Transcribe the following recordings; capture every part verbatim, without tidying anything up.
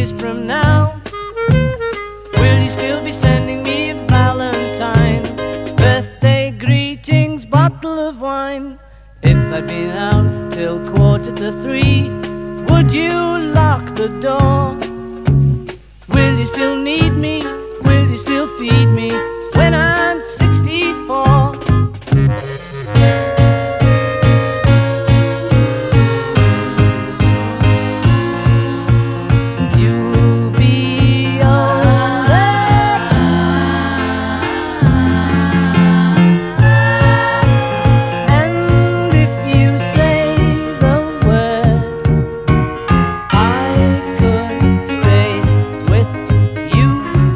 years from now, will you still be sending me a valentine, birthday greetings, bottle of wine? If I'd been out till quarter to three, would you lock the door? Will you still need me? Will you still feed me when I'm sixty-four? You'll be alright, and if you say the word, I could stay with you.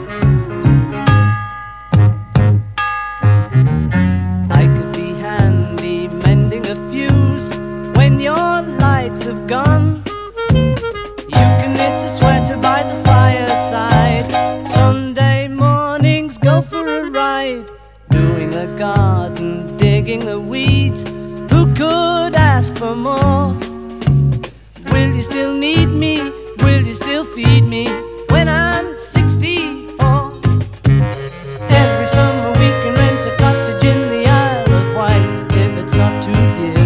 I could be handy mending a fuse when your lights have gone. You can knit a sweater by the fireside. Sunday mornings go for a ride, doing the garden, digging the weeds. Who could ask for more? Will you still need me? Will you still feed me when I'm sixty-four? Every summer we can rent a cottage in the Isle of Wight, if it's not too dear.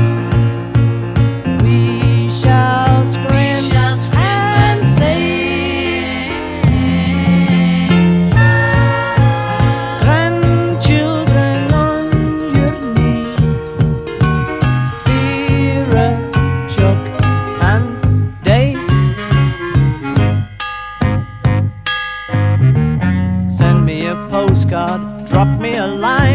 We shall scream, shall scream and say, grandchildren on your knee, Vera, Chuck and Dave. Send me a postcard, drop me a line.